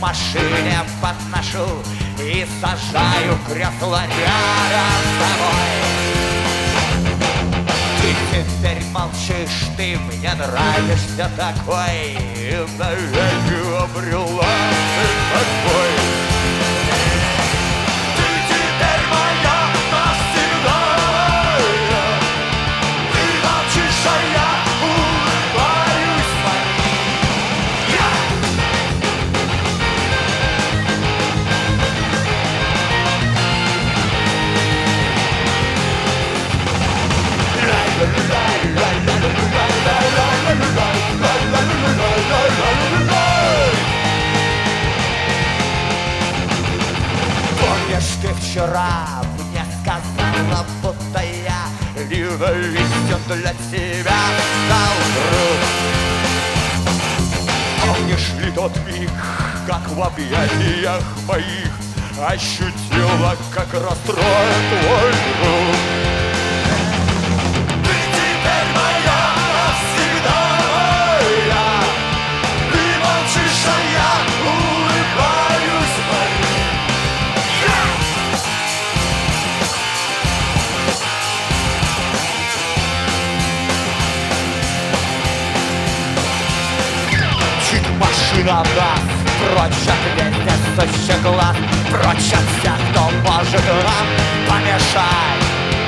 машине подношу и сажаю кресло рядом с тобой. Ты теперь молчишь, ты мне нравишься такой, и навеки обрела ты такой. Ты теперь моя навсегда. Ты молчишь, а я улыбаюсь. Помнишь, ты вчера мне сказала, будто я ненавистен для тебя стал вдруг. Помнишь ли тот миг, как в объятиях моих ощутила, как расстроен твой друг? Ты теперь моя навсегда моя. Ты молчишь, а я улыбаюсь. Чуть машина даст прочь от вездесущих глаз, прочь от всех, кто может нам помешать.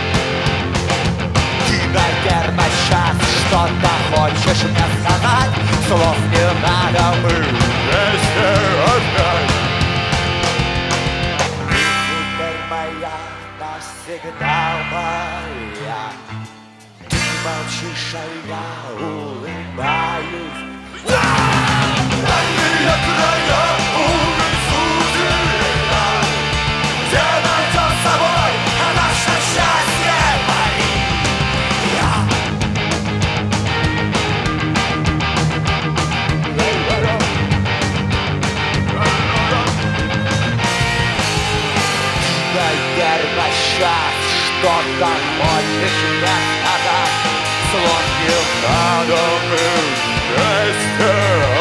Ты, наверное, сейчас что-то хочешь мне сказать, слов не надо, мы вместе опять. Ты теперь моя навсегда моя. Ты молчишь, а я улыбаюсь. Дальние края улицу зелена, где найдем с собой наше счастье, Мария. Наверное, сейчас что-то хочешь мне сказать, слов не надо, мы вместе.